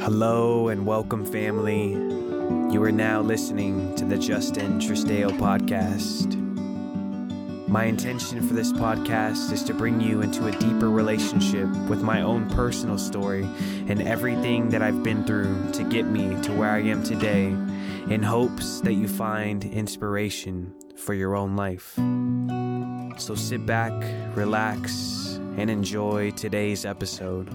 Hello and welcome, family. You are now listening to the Justin Tristeo podcast. My intention for this podcast is to bring you into a deeper relationship with my own personal story and everything that I've been through to get me to where I am today, in hopes that you find inspiration for your own life. So sit back, relax, and enjoy today's episode.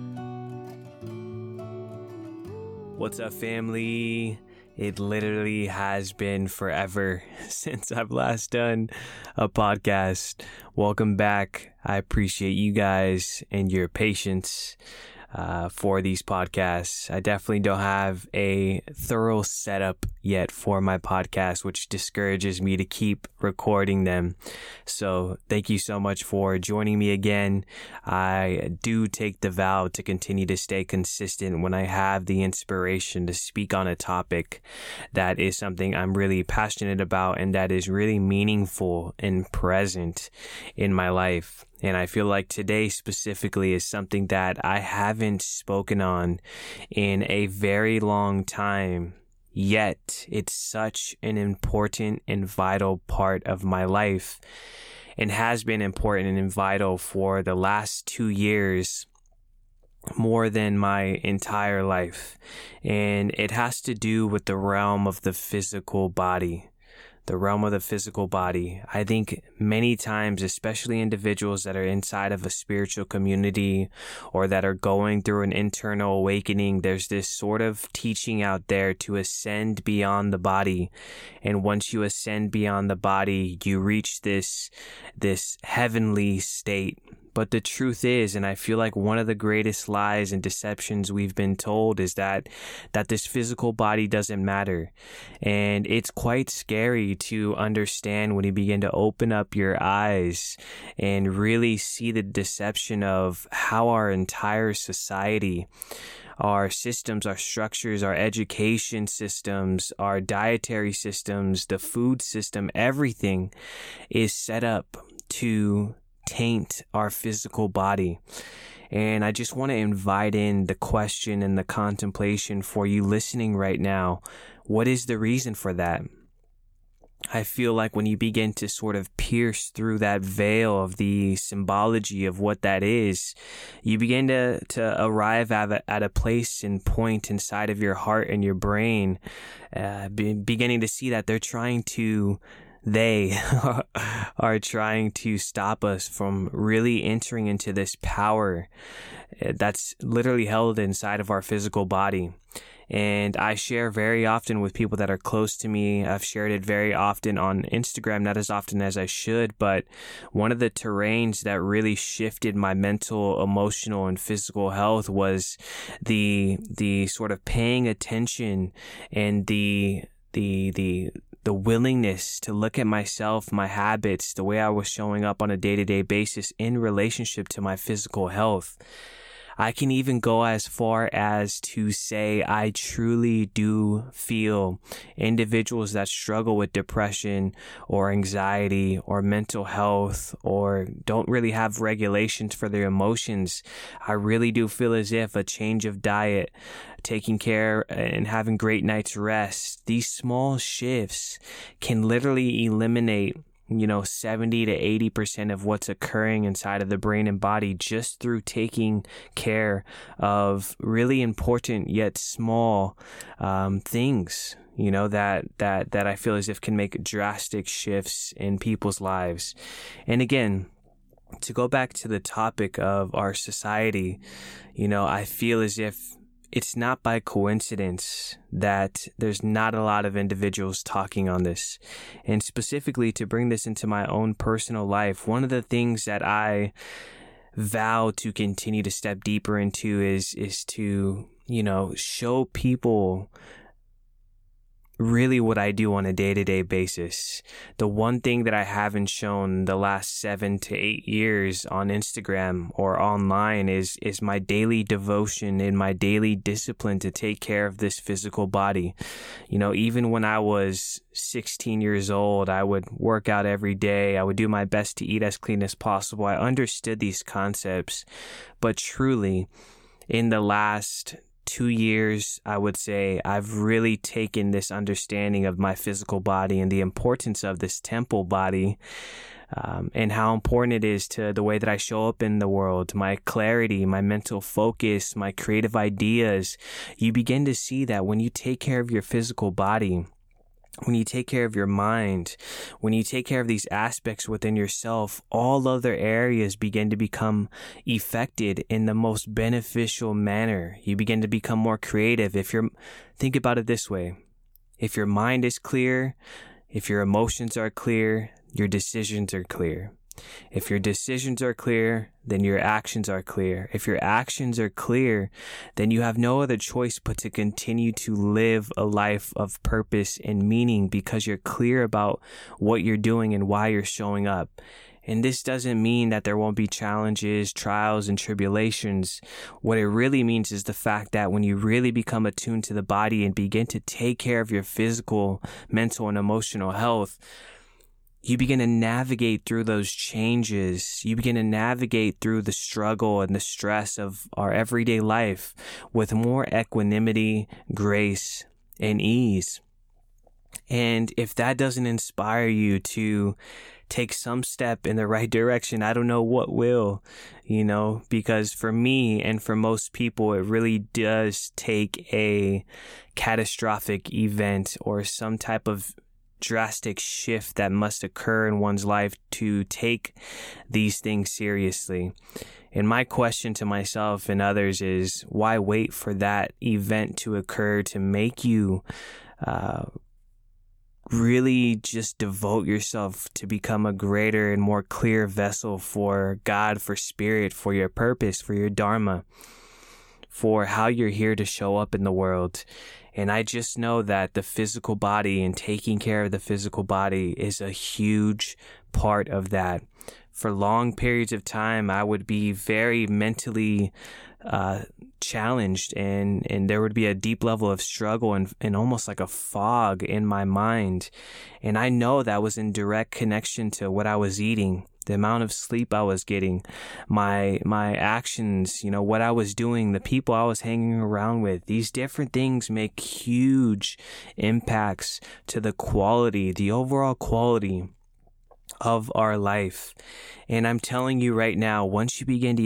What's up, family? It literally has been forever since I've last done a podcast. Welcome back. I appreciate you guys and your patience for these podcasts. I definitely don't have a thorough setup yet for my podcast, which discourages me to keep recording them. So thank you so much for joining me again. I do take the vow to continue to stay consistent when I have the inspiration to speak on a topic that is something I'm really passionate about and that is really meaningful and present in my life. And I feel like today specifically is something that I haven't spoken on in a very long time, yet it's such an important and vital part of my life and has been important and vital for the last 2 years, more than my entire life. And it has to do with the realm of the physical body. The realm of the physical body. I think many times, especially individuals that are inside of a spiritual community or that are going through an internal awakening, there's this sort of teaching out there to ascend beyond the body. And once you ascend beyond the body, you reach this heavenly state. But the truth is, and I feel like one of the greatest lies and deceptions we've been told is that this physical body doesn't matter. And it's quite scary to understand when you begin to open up your eyes and really see the deception of how our entire society, our systems, our structures, our education systems, our dietary systems, the food system, everything is set up to taint our physical body. And I just want to invite in the question and the contemplation for you listening right now. What is the reason for that? I feel like when you begin to sort of pierce through that veil of the symbology of what that is, you begin to arrive at a place and point inside of your heart and your brain, beginning to see that they are trying to stop us from really entering into this power that's literally held inside of our physical body. And I share very often with people that are close to me. I've shared it very often on Instagram, not as often as I should, but one of the terrains that really shifted my mental, emotional, and physical health was the sort of paying attention and the willingness to look at myself, my habits, the way I was showing up on a day-to-day basis in relationship to my physical health. I can even go as far as to say I truly do feel individuals that struggle with depression or anxiety or mental health or don't really have regulations for their emotions. I really do feel as if a change of diet, taking care and having great night's rest, these small shifts can literally eliminate 70 to 80% of what's occurring inside of the brain and body just through taking care of really important yet small things, that I feel as if can make drastic shifts in people's lives. And again, to go back to the topic of our society, I feel as if it's not by coincidence that there's not a lot of individuals talking on this. And specifically to bring this into my own personal life, one of the things that I vow to continue to step deeper into is to, show people really what I do on a day-to-day basis. The one thing that I haven't shown the last 7 to 8 years on Instagram or online is my daily devotion and my daily discipline to take care of this physical body. Even when I was 16 years old, I would work out every day. I would do my best to eat as clean as possible. I understood these concepts, but truly in the last 2 years, I would say, I've really taken this understanding of my physical body and the importance of this temple body, and how important it is to the way that I show up in the world, my clarity, my mental focus, my creative ideas. You begin to see that when you take care of your physical body, when you take care of your mind, when you take care of these aspects within yourself, all other areas begin to become affected in the most beneficial manner. You begin to become more creative. Think about it this way. If your mind is clear, if your emotions are clear, your decisions are clear. If your decisions are clear, then your actions are clear. If your actions are clear, then you have no other choice but to continue to live a life of purpose and meaning, because you're clear about what you're doing and why you're showing up. And this doesn't mean that there won't be challenges, trials, and tribulations. What it really means is the fact that when you really become attuned to the body and begin to take care of your physical, mental, and emotional health, you begin to navigate through those changes. You begin to navigate through the struggle and the stress of our everyday life with more equanimity, grace, and ease. And if that doesn't inspire you to take some step in the right direction, I don't know what will, because for me and for most people, it really does take a catastrophic event or some type of drastic shift that must occur in one's life to take these things seriously. And my question to myself and others is, why wait for that event to occur to make you really just devote yourself to become a greater and more clear vessel for God, for spirit, for your purpose, for your dharma, for how you're here to show up in the world? And I just know that the physical body and taking care of the physical body is a huge part of that. For long periods of time, I would be very mentally challenged, and there would be a deep level of struggle and almost like a fog in my mind. And I know that was in direct connection to what I was eating, the amount of sleep I was getting, my actions, what I was doing, the people I was hanging around with. These different things make huge impacts to the overall quality of our life. And I'm telling you right now, once you begin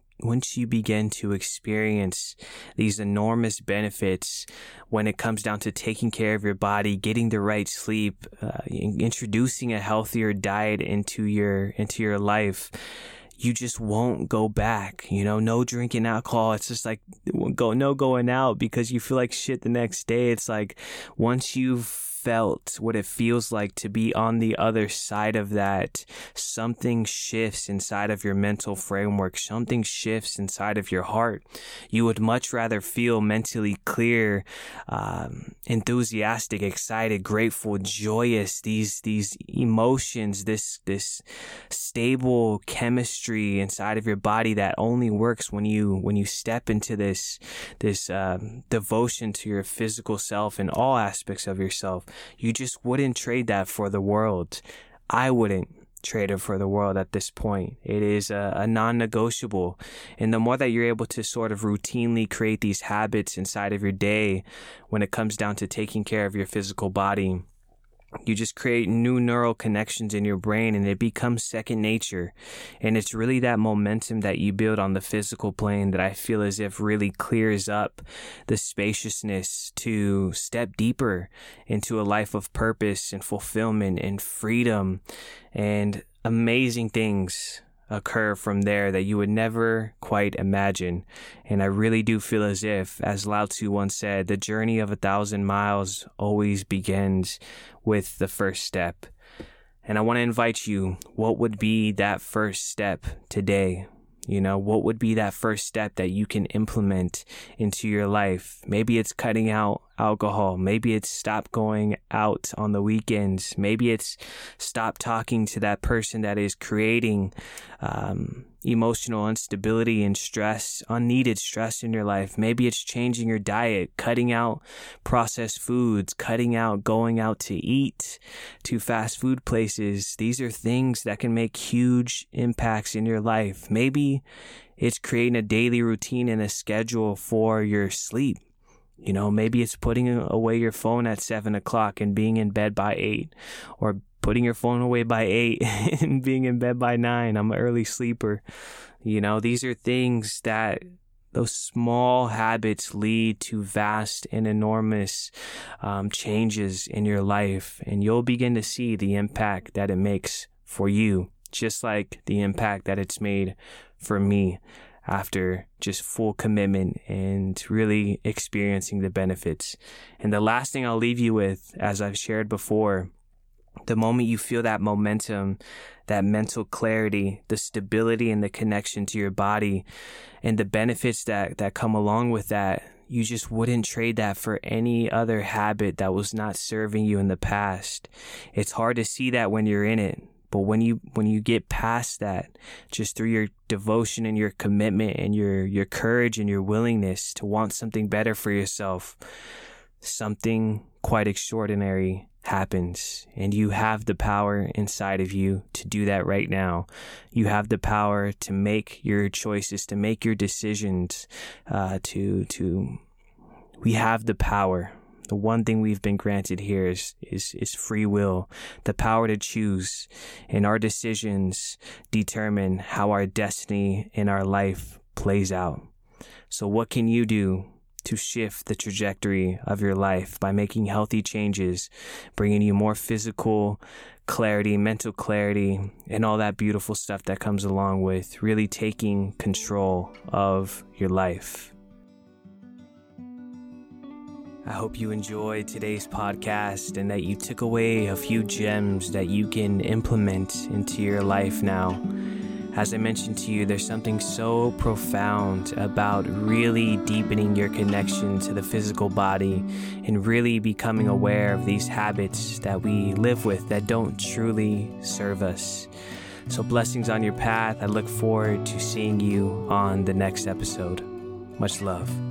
to experience these enormous benefits when it comes down to taking care of your body, getting the right sleep, introducing a healthier diet into your life, you just won't go back. No drinking alcohol. It's just like no going out because you feel like shit the next day. It's like once you've felt what it feels like to be on the other side of that, something shifts inside of your mental framework, something shifts inside of your heart. You would much rather feel mentally clear, enthusiastic, excited, grateful, joyous, these emotions, this stable chemistry inside of your body that only works when you step into this devotion to your physical self and all aspects of yourself. You just wouldn't trade that for the world. I wouldn't trade it for the world at this point. It is a non-negotiable. And the more that you're able to sort of routinely create these habits inside of your day when it comes down to taking care of your physical body, you just create new neural connections in your brain and it becomes second nature. And it's really that momentum that you build on the physical plane that I feel as if really clears up the spaciousness to step deeper into a life of purpose and fulfillment and freedom, and amazing things occur from there that you would never quite imagine. And I really do feel as if, as Lao Tzu once said, the journey of 1,000 miles always begins with the first step. And I want to invite you, what would be that first step today? What would be that first step that you can implement into your life? Maybe it's cutting out alcohol. Maybe it's stop going out on the weekends. Maybe it's stop talking to that person that is creating emotional instability and stress, unneeded stress in your life. Maybe it's changing your diet, cutting out processed foods, cutting out going out to eat to fast food places. These are things that can make huge impacts in your life. Maybe It's creating a daily routine and a schedule for your sleep. Maybe it's putting away your phone at 7 o'clock and being in bed by 8, or putting your phone away by 8 and being in bed by 9. I'm an early sleeper. These are things that those small habits lead to vast and enormous changes in your life, and you'll begin to see the impact that it makes for you, just like the impact that it's made for me after just full commitment and really experiencing the benefits. And the last thing I'll leave you with, as I've shared before, the moment you feel that momentum, that mental clarity, the stability and the connection to your body, and the benefits that come along with that, you just wouldn't trade that for any other habit that was not serving you in the past. It's hard to see that when you're in it, but when you get past that, just through your devotion and your commitment and your courage and your willingness to want something better for yourself, something quite extraordinary happens, and you have the power inside of you to do that right now. You have the power to make your choices, to make your decisions, we have the power. The one thing we've been granted here is free will, the power to choose, and our decisions determine how our destiny in our life plays out. So what can you do to shift the trajectory of your life by making healthy changes, bringing you more physical clarity, mental clarity, and all that beautiful stuff that comes along with really taking control of your life? I hope you enjoyed today's podcast and that you took away a few gems that you can implement into your life now. As I mentioned to you, there's something so profound about really deepening your connection to the physical body and really becoming aware of these habits that we live with that don't truly serve us. So blessings on your path. I look forward to seeing you on the next episode. Much love.